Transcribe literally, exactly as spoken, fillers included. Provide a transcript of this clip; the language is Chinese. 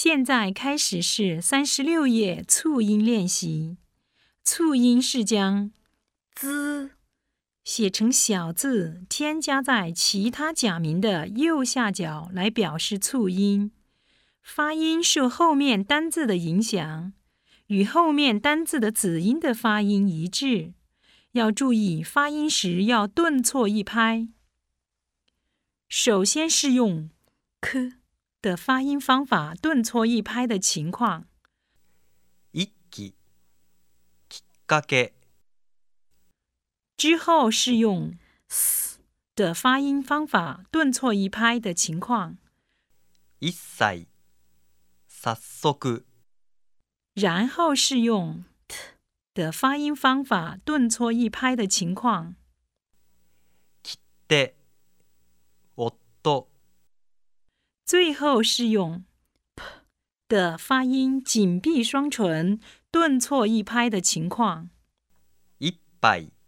现在开始是三十六页促音练习。促音是将 z 写成小字，添加在其他假名的右下角来表示促音。发音受后面单字的影响，与后面单字的子音的发音一致。要注意发音时要顿挫一拍。首先是用 k 的发音方法顿挫一拍的情况。 一気、きっかけ。 之后是用 s 的发音方法顿挫一拍的情况。 一切、早速。 然后是用 t 的发音方法顿挫一拍的情况。 切手、夫。 最后是用 p 的发音紧闭双唇顿挫一拍的情况。 一杯、